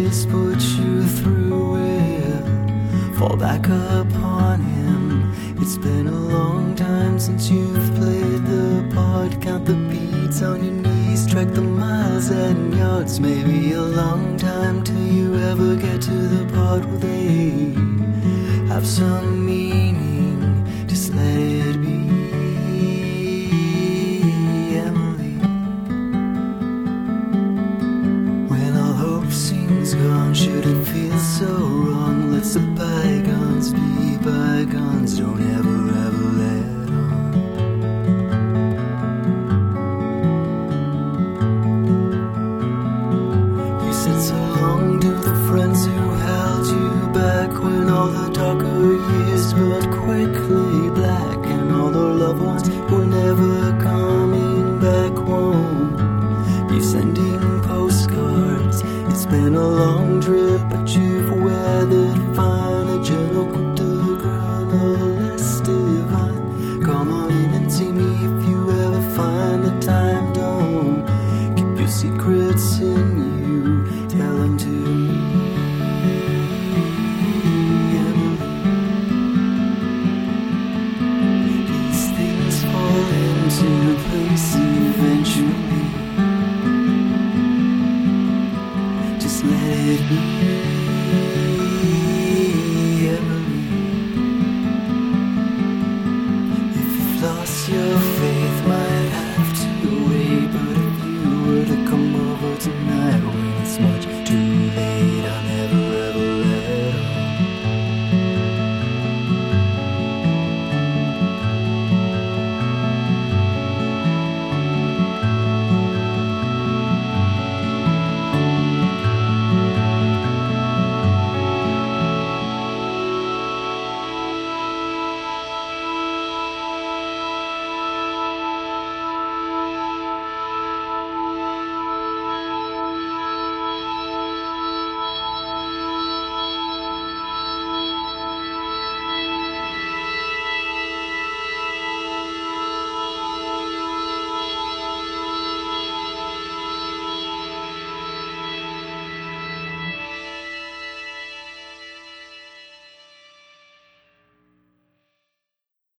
always put you through it. Fall back upon him. It's been a long time since you've played the part. Count the beats on your knees, track the miles and yards. Maybe a long time till you ever get to the part where they have some meaning. Just let it be, Emily. When all hope seems gone, should it feel so wrong? Let the bygones be bygones. Don't ever let on. You said so long to the friends who held you back when all the darker years burned quickly black, and all the loved ones who were never coming back won't be sending postcards. It's been a long trip, but you've weathered fine. A gentle coup de grace, no less divine. Come on in and see me if you ever find the time. Don't keep your secrets in you. Tell them to me, Emily. These things fall into place eventually. Just let it be, Emily. If you've lost your